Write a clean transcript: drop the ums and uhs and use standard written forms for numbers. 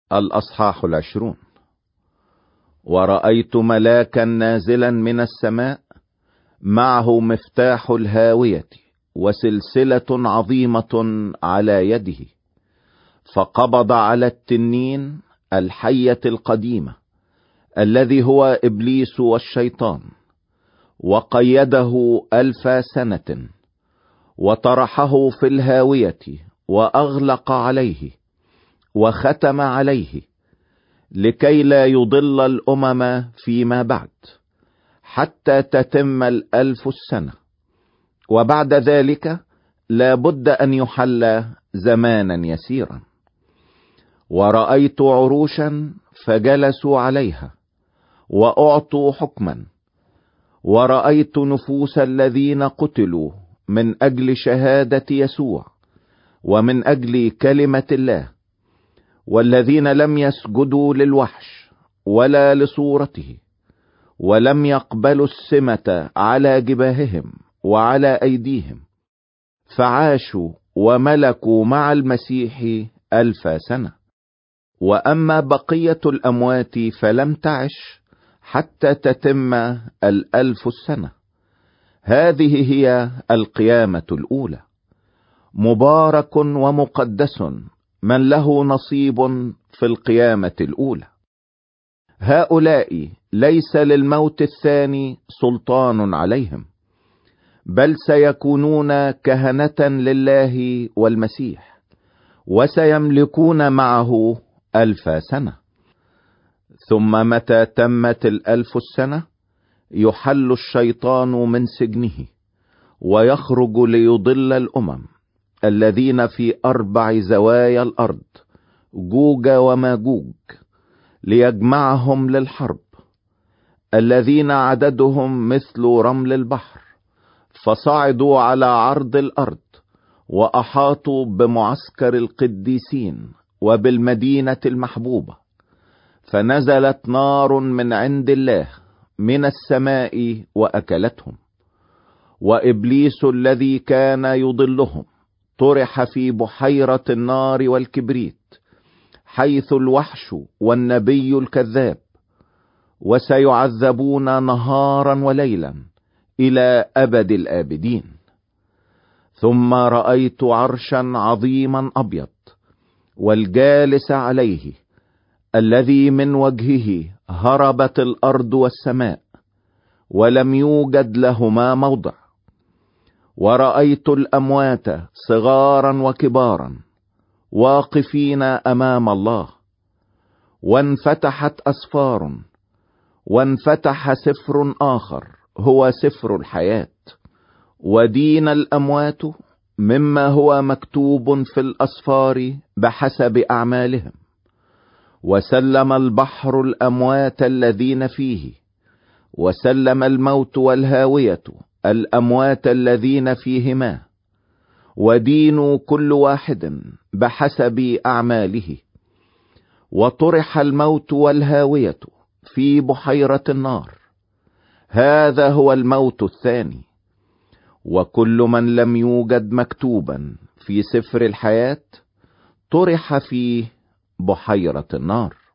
الأصحاح 20. ورأيت ملاكا نازلا من السماء، معه مفتاح الهاوية وسلسلة عظيمة على يده، فقبض على التنين الحية القديمة الذي هو إبليس والشيطان، وقيده 1000 سنة، وطرحه في الهاوية، وأغلق عليه وختم عليه، لكي لا يضل الأمم فيما بعد، حتى تتم 1000 سنة، وبعد ذلك لا بد أن يحل زمانا يسيرا. ورأيت عروشا فجلسوا عليها وأعطوا حكما، ورأيت نفوس الذين قتلوا من أجل شهادة يسوع ومن أجل كلمة الله، والذين لم يسجدوا للوحش ولا لصورته، ولم يقبلوا السمة على جباههم وعلى أيديهم، فعاشوا وملكوا مع المسيح 1000 سنة. وأما بقية الأموات فلم تعش حتى تتم 1000 سنة. هذه هي القيامة الأولى. مبارك ومقدس من له نصيب في القيامة الأولى. هؤلاء ليس للموت الثاني سلطان عليهم، بل سيكونون كهنة لله والمسيح، وسيملكون معه 1000 سنة. ثم متى تمت 1000 سنة يحل الشيطان من سجنه، ويخرج ليضل الأمم الذين في 4 زوايا الأرض، جوج وماجوج، ليجمعهم للحرب، الذين عددهم مثل رمل البحر، فصعدوا على عرض الأرض، وأحاطوا بمعسكر القديسين وبالمدينة المحبوبة. فنزلت نار من عند الله من السماء وأكلتهم. وإبليس الذي كان يضلهم طرح في بحيرة النار والكبريت، حيث الوحش والنبي الكذاب، وسيعذبون نهارا وليلا إلى أبد الآبدين. ثم رأيت عرشا عظيما أبيض، والجالس عليه، الذي من وجهه هربت الأرض والسماء، ولم يوجد لهما موضع. ورأيت الأموات صغارا وكبارا واقفين أمام الله، وانفتحت أسفار، وانفتح سفر آخر هو سفر الحياة، ودين الأموات مما هو مكتوب في الأسفار بحسب أعمالهم. وسلم البحر الأموات الذين فيه، وسلم الموت والهاوية الأموات الذين فيهما، ودينوا كل واحد بحسب أعماله. وطرح الموت والهاوية في بحيرة النار. هذا هو الموت الثاني. وكل من لم يوجد مكتوبا في سفر الحياة طرح في بحيرة النار.